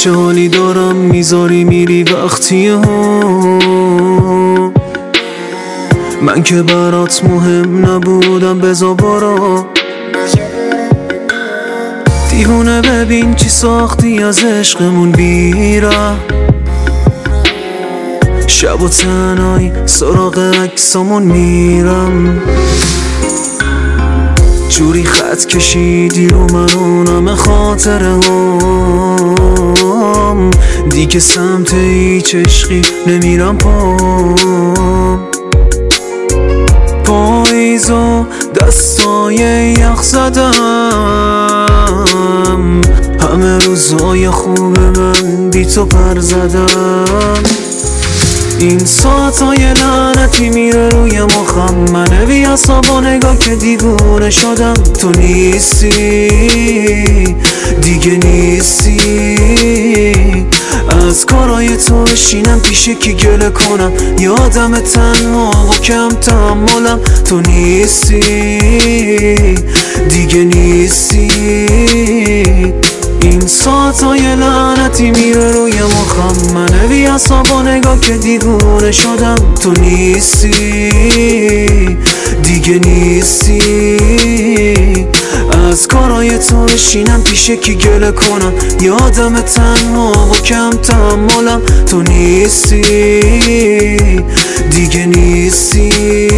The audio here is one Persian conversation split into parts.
چه حالی دارم میذاری میری وقتی من که برات مهم نبودم بزا برا دیوونه ببین چی ساختی از عشقمون بیره شب و تنهایی سراغ عکسامون میرم جوری خط کشیدی رو من اونم خاطره هم دیگه سمت هیچ عشقی نمیرم پاییز و دستای یخ زدم همه روزای خوب من بی تو پر زدم این ساعتای لعنتی میره روی مخم منه بی عصابا نگاه که دیوونه شدم تو نیستی دیگه نیستی از کارای تو بشینم پیش کی گله کنم یادم تنها و کم تحملم تو نیستی دیگه نیستی این ساعتای لعنتی میره روی مخم منه بی عصابا نگاه که دیوونه شدم تو نیستی دیگه نیستی از کارای تو بشینم پیش کی گله کنم یادم تنها و کم تحملم تو نیستی دیگه نیستی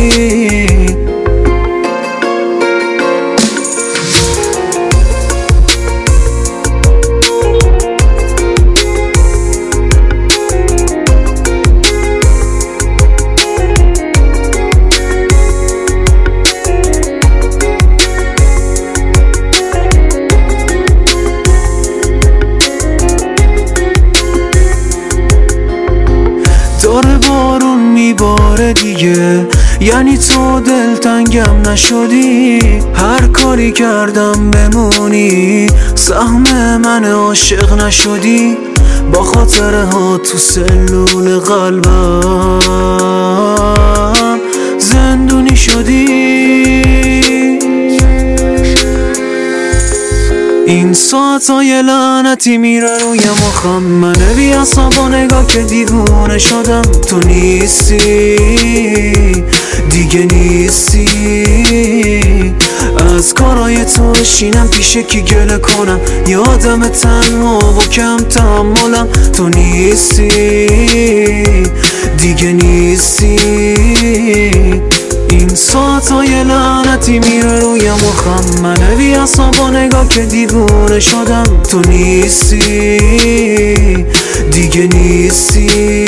داره بارون میباره دیگه یعنی تو دلتنگم نشدی هر کاری کردم بمونی سهم من عاشق نشدی با خاطره ها تو سلول قلبم زندونی شدی این ساعتای لعنتی میره روی مخم منه بی عصابا نگاه که دیوونه شدم تو نیستی دیگه نیستی از کارای تو بشینم پیش کی گله کنم یادم تنها و کم تحملم تو نیستی دیگه نیستی این ساعتای لعنتی میره روی مخم منه بی عصابا نگاه که دیوونه شدم تو نیستی دیگه نیستی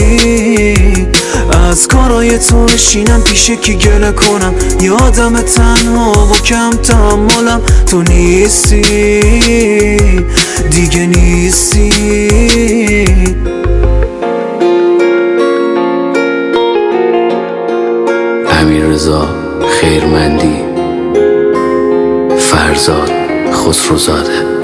از کارای تو بشینم پیش کی گله کنم یادم تنها و کم تحملم تو نیستی دیگه نیستی امیررضا خیرمندی فرزاد خسروزاده